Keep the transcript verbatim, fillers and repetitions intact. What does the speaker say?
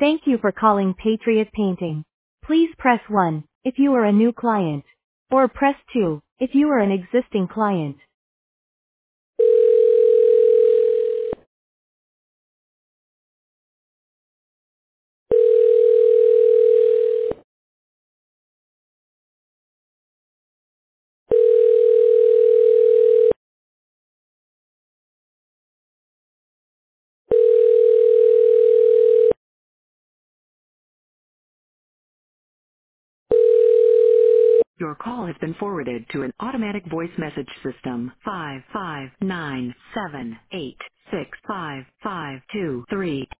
Thank you for calling Patriot Painting. Please press one if you are a new client, or press two if you are an existing client. Your call has been forwarded to an automatic voice message system. Five five nine seven eight six five five two three.